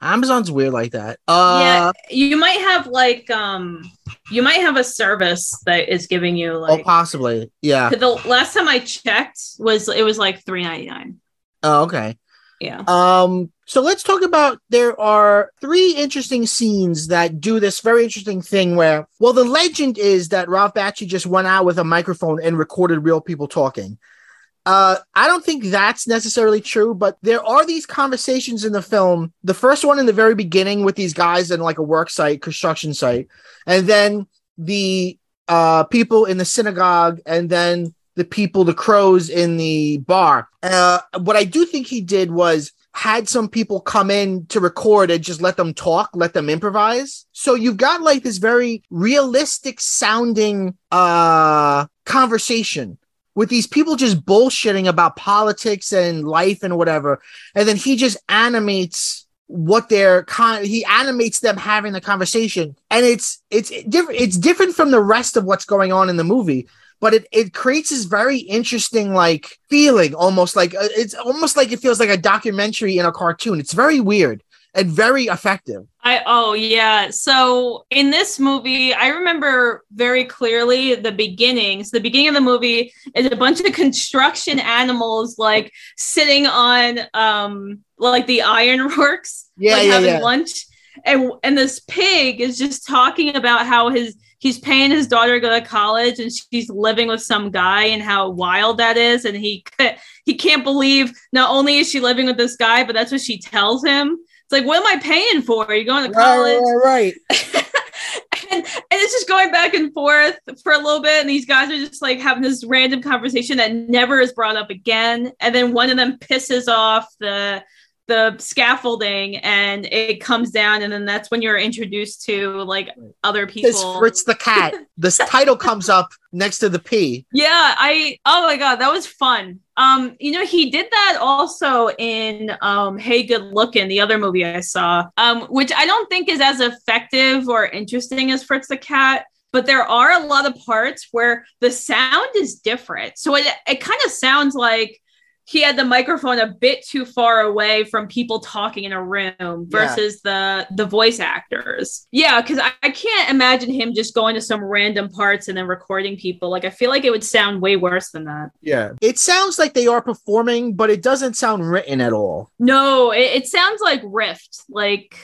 Amazon's weird like that. Yeah, you might have like you might have a service that is giving you like possibly. Yeah. The last time I checked it was like $3.99. Oh, okay. Yeah. So let's talk about, there are 3 interesting scenes that do this very interesting thing where, well, the legend is that Ralph Bakshi just went out with a microphone and recorded real people talking. I don't think that's necessarily true, but there are these conversations in the film. The first one in the very beginning with these guys in like a work site, construction site, and then the people in the synagogue, and then the crows in the bar. What I do think he did was had some people come in to record and just let them talk, let them improvise. So you've got like this very realistic sounding conversation with these people just bullshitting about politics and life and whatever. And then he just animates he animates them having the conversation. And it's different. It's different from the rest of what's going on in the movie, but it creates this very interesting, like, feeling, almost like it's almost like it feels like a documentary in a cartoon. It's very weird and very effective. So in this movie, I remember very clearly the beginning. So the beginning of the movie is a bunch of construction animals like sitting on like the ironworks, having lunch. And this pig is just talking about how he's paying his daughter to go to college and she's living with some guy and how wild that is. And he can't believe not only is she living with this guy, but that's what she tells him. It's like, what am I paying for? Are you going to college? Right. and it's just going back and forth for a little bit. And these guys are just like having this random conversation that never is brought up again. And then one of them pisses off the scaffolding and it comes down, and then that's when you're introduced to like other people. It's Fritz the cat. This title comes up next to the P. Yeah, oh my god, that was fun. He did that also in Hey Good Looking, the other movie I saw, which I don't think is as effective or interesting as Fritz the Cat. But there are a lot of parts where the sound is different. So it kind of sounds like he had the microphone a bit too far away from people talking in a room versus the voice actors. Yeah, because I can't imagine him just going to some random parts and then recording people. Like, I feel like it would sound way worse than that. Yeah. It sounds like they are performing, but it doesn't sound written at all. No, it sounds like riffed. Like,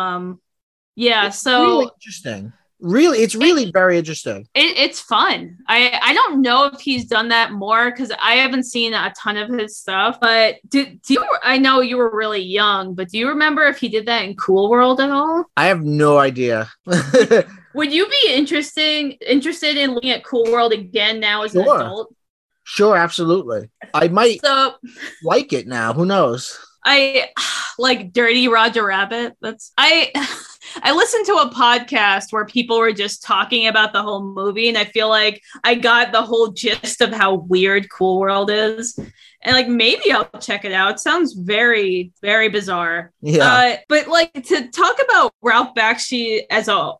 it's so really interesting. Really, it's really very interesting. It's fun. I don't know if he's done that more because I haven't seen a ton of his stuff. But I know you were really young, but do you remember if he did that in Cool World at all? I have no idea. Would you be interested in looking at Cool World again now as an adult? Sure, absolutely. I might like it now. Who knows? I like Dirty Roger Rabbit. I listened to a podcast where people were just talking about the whole movie, and I feel like I got the whole gist of how weird Cool World is. And like, maybe I'll check it out. It sounds very, very bizarre. Yeah. But like, to talk about Ralph Bakshi as a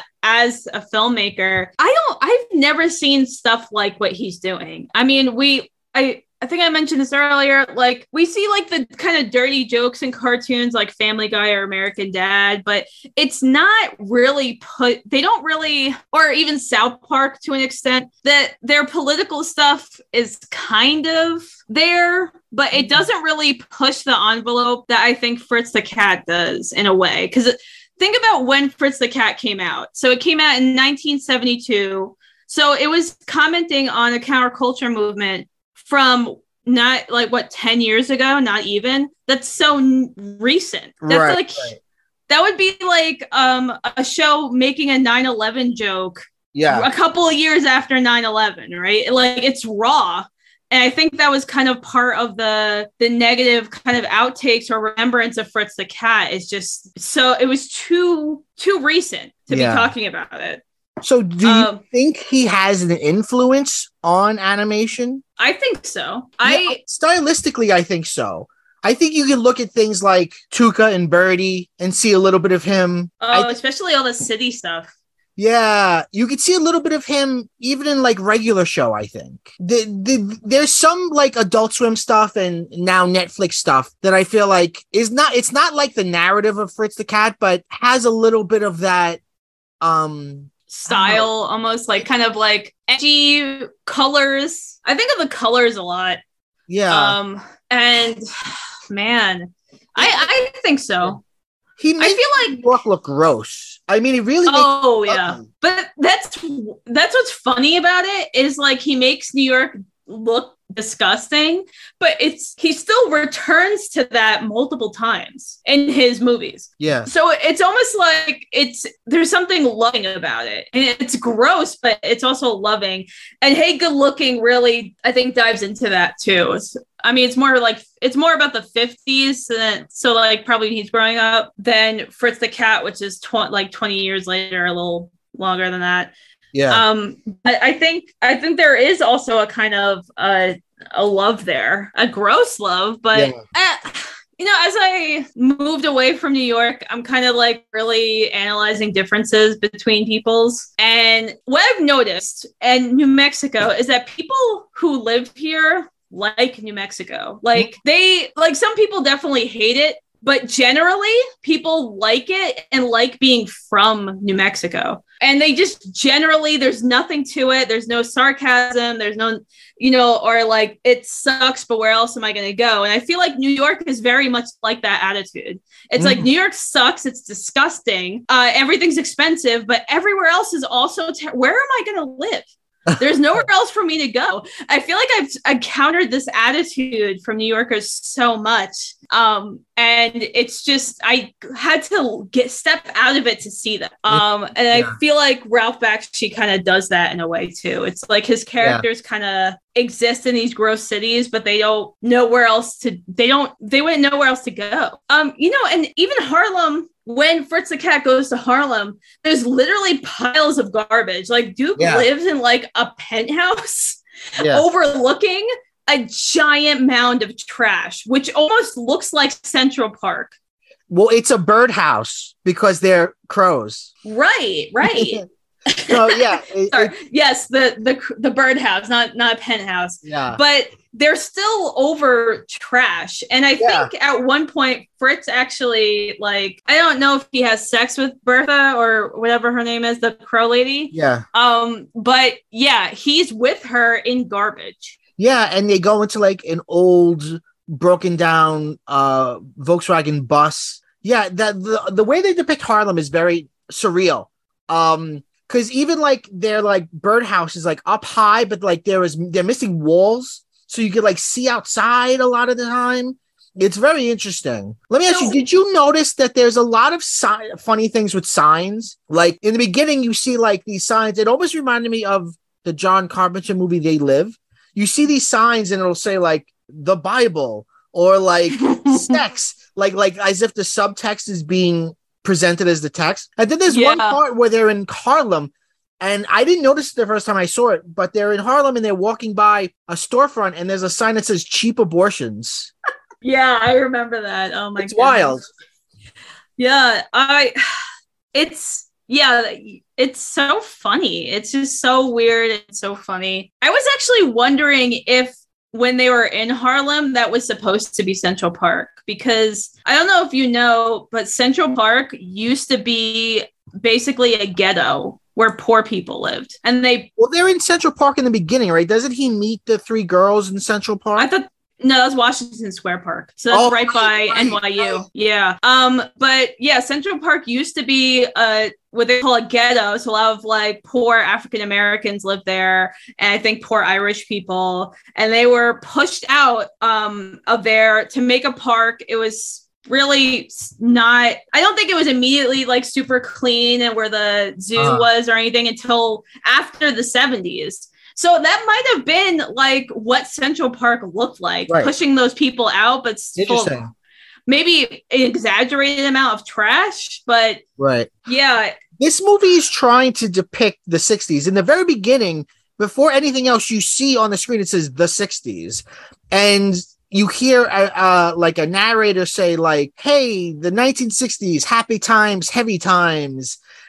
filmmaker, I've never seen stuff like what he's doing. I mean, I think I mentioned this earlier, like we see like the kind of dirty jokes in cartoons like Family Guy or American Dad, but it's not really they don't really, or even South Park to an extent, that their political stuff is kind of there, but it doesn't really push the envelope that I think Fritz the Cat does in a way. Because think about when Fritz the Cat came out. So it came out in 1972. So it was commenting on a counterculture movement from not like 10 years ago, not even. That's so recent. That's that would be like a show making a 9/11 joke a couple of years after 9/11, right? Like, it's raw. And I think that was kind of part of the negative kind of outtakes or remembrance of Fritz the Cat, is just so it was too recent to be talking about it. So do you think he has an influence on animation? I think so. Stylistically, I think so. I think you can look at things like Tuca and Birdie and see a little bit of him. Oh, especially all the city stuff. Yeah, you could see a little bit of him even in like regular show. I think there's some like Adult Swim stuff and now Netflix stuff that I feel like is not. It's not like the narrative of Fritz the Cat, but has a little bit of that style, almost like kind of like edgy colors. I think of the colors a lot. Yeah. And man, I think so. I feel like New York look gross. I mean, he really. Yeah, but that's what's funny about it is like he makes New York look disgusting, but he still returns to that multiple times in his movies. Yeah. So it's almost like there's something loving about it, and it's gross, but it's also loving. And Hey Good Looking really, I think, dives into that too. I mean, it's more about the 50s, so like probably he's growing up, than Fritz the Cat, which is 20 years later, a little longer than that. Yeah. But I think there is also a kind of a love there, a gross love, but you know, as I moved away from New York, I'm kind of like really analyzing differences between peoples. And what I've noticed in New Mexico is that people who live here like New Mexico. Like some people definitely hate it, but generally people like it and like being from New Mexico. And they just generally, there's nothing to it. There's no sarcasm. There's no, or like, it sucks, but where else am I going to go? And I feel like New York is very much like that attitude. It's like New York sucks. It's disgusting. Everything's expensive, but everywhere else is also, where am I going to live? There's nowhere else for me to go. I feel like I've encountered this attitude from New Yorkers so much. And it's just, I had to step out of it to see that. And I feel like Ralph Bakshi kind of does that in a way too. It's like his characters kind of exist in these gross cities, but they don't know where else to, they wouldn't know where else to go. And even Harlem, when Fritz the Cat goes to Harlem, there's literally piles of garbage. Like Duke lives in like a penthouse overlooking a giant mound of trash, which almost looks like Central Park. Well, it's a birdhouse because they're crows. Right. So yeah. Yes, the birdhouse, not a penthouse. Yeah. But they're still over trash. And I think at one point Fritz actually, like, I don't know if he has sex with Bertha or whatever her name is, the crow lady. Yeah. But yeah, he's with her in garbage. Yeah, and they go into like an old broken down Volkswagen bus. Yeah, the way they depict Harlem is very surreal. Because even like their like birdhouse is like up high, but like they're missing walls, so you could like see outside a lot of the time. It's very interesting. Let me ask you, did you notice that there's a lot of funny things with signs? Like in the beginning, you see like these signs. It almost reminded me of the John Carpenter movie They Live. You see these signs and it'll say like the Bible or like sex, like as if the subtext is being presented as the text. And then there's one part where they're in Harlem, and I didn't notice it the first time I saw it, but they're in Harlem and they're walking by a storefront and there's a sign that says cheap abortions. Yeah, I remember that. Oh my god. It's wild. Yeah, it's so funny. It's just so weird and so funny. I was actually wondering if when they were in Harlem, that was supposed to be Central Park, because I don't know if you know, but Central Park used to be basically a ghetto where poor people lived. And they're in Central Park in the beginning, right? Doesn't he meet the three girls in Central Park? No, that's Washington Square Park. So that's right by NYU. Right. Yeah. But yeah, Central Park used to be what they call a ghetto. So a lot of like poor African Americans lived there, and I think poor Irish people, and they were pushed out of there to make a park. It was really not, I don't think it was immediately like super clean and where the zoo was or anything until after the 70s. So that might have been like what Central Park looked like, pushing those people out, but still maybe an exaggerated amount of trash. But yeah. This movie is trying to depict the 60s. In the very beginning, before anything else, you see on the screen, it says the 60s. And you hear like a narrator say like, hey, the 1960s, happy times, heavy times.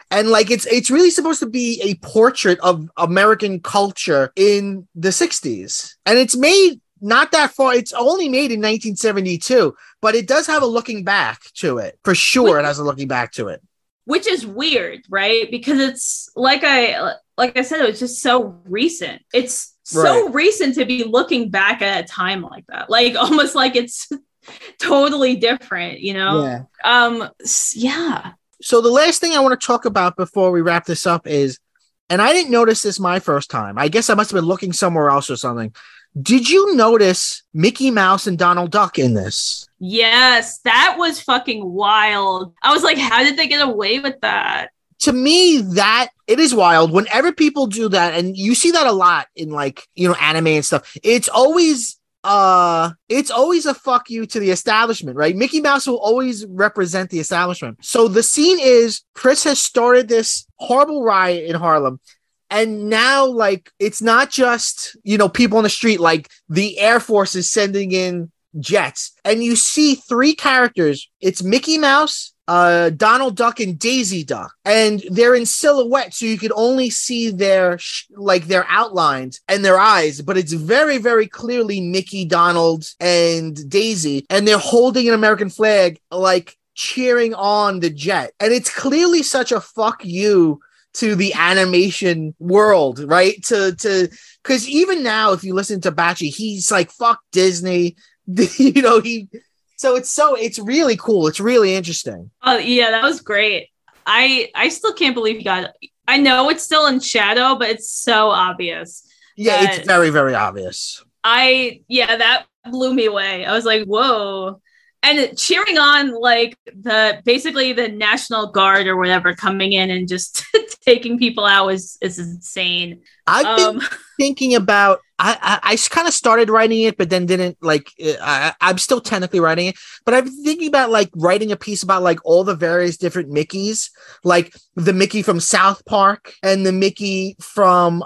And like it's really supposed to be a portrait of American culture in the 60s. And it's made not that far. It's only made in 1972, but it does have a looking back to it. For sure, it has a looking back to it. Which is weird, right? Because it's like I said, it was just so recent. It's so recent to be looking back at a time like that. Like almost like it's totally different, you know? Yeah. So the last thing I want to talk about before we wrap this up is, and I didn't notice this my first time. I guess I must have been looking somewhere else or something. Did you notice Mickey Mouse and Donald Duck in this? Yes, that was fucking wild. I was like, how did they get away with that? To me, that it is wild. Whenever people do that, and you see that a lot in like, you know, anime and stuff, it's always a fuck you to the establishment, right? Mickey Mouse will always represent the establishment. So the scene is Chris has started this horrible riot in Harlem. And now, like, it's not just, you know, people on the street, like the Air Force is sending in jets. And you see three characters. It's Mickey Mouse, Donald Duck, and Daisy Duck. And they're in silhouette, so you can only see their outlines and their eyes. But it's very, very clearly Mickey, Donald, and Daisy. And they're holding an American flag, like cheering on the jet. And it's clearly such a fuck you to the animation world, right? Because even now, if you listen to Bacci, he's like, fuck Disney, you know, it's really cool. It's really interesting. Oh yeah, that was great. I still can't believe you got it. I know it's still in shadow, but it's so obvious. Yeah, it's very, very obvious. That blew me away. I was like, whoa. And cheering on like basically the National Guard or whatever coming in and just taking people out is insane. I've been thinking about, I kind of started writing it, but then didn't like, I'm still technically writing it, but I've been thinking about like writing a piece about like all the various different Mickeys, like the Mickey from South Park and the Mickey from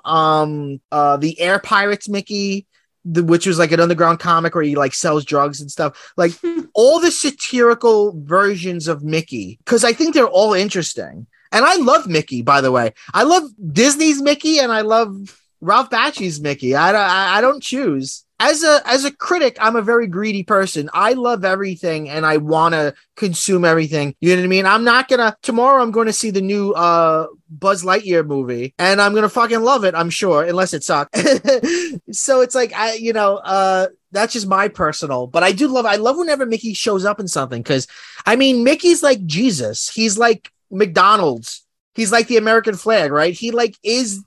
the Air Pirates Mickey, which was like an underground comic where he like sells drugs and stuff, like all the satirical versions of Mickey, because I think they're all interesting. And I love Mickey, by the way. I love Disney's Mickey and I love Ralph Bakši's Mickey. I don't choose. As a critic, I'm a very greedy person. I love everything and I want to consume everything. You know what I mean? Tomorrow I'm going to see the new Buzz Lightyear movie and I'm going to fucking love it, I'm sure, unless it sucks. So it's like, that's just my personal, but I love whenever Mickey shows up in something. Cause I mean, Mickey's like Jesus. He's like McDonald's. He's like the American flag, right? He is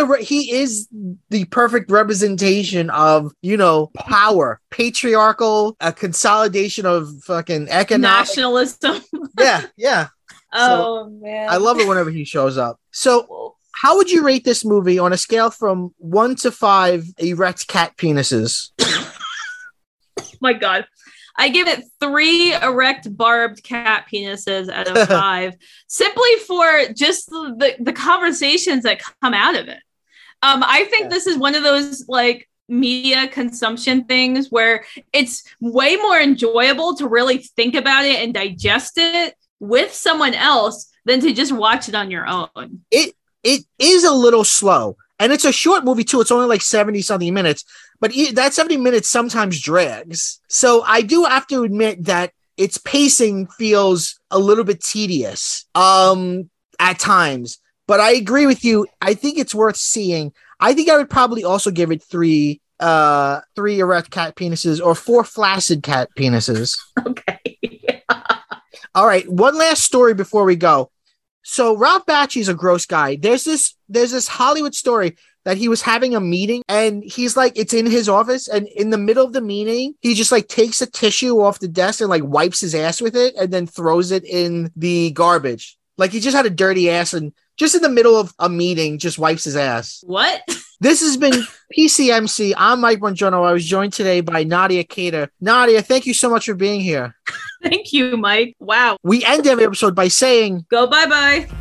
the perfect representation of, you know, power, patriarchal, a consolidation of fucking economic nationalism. Yeah. Oh man. I love it whenever he shows up. So how would you rate this movie on a scale from 1 to 5 erect cat penises? My God. I give it 3 erect barbed cat penises out of 5, simply for just the conversations that come out of it. I think this is one of those like media consumption things where it's way more enjoyable to really think about it and digest it with someone else than to just watch it on your own. It is a little slow. And it's a short movie too. It's only like 70 something minutes, but that 70 minutes sometimes drags. So I do have to admit that its pacing feels a little bit tedious at times, but I agree with you. I think it's worth seeing. I think I would probably also give it 3 erect cat penises or 4 flaccid cat penises. Okay. All right. One last story before we go. So Ralph Bakši's a gross guy. There's this Hollywood story that he was having a meeting and he's like, it's in his office. And in the middle of the meeting, he just like takes a tissue off the desk and like wipes his ass with it and then throws it in the garbage. Like he just had a dirty ass and just in the middle of a meeting, just wipes his ass. What? This has been PCMC. I'm Mike Bongiorno. I was joined today by Nadia Cater. Nadia, thank you so much for being here. Thank you, Mike. Wow. We end every episode by saying, go bye-bye.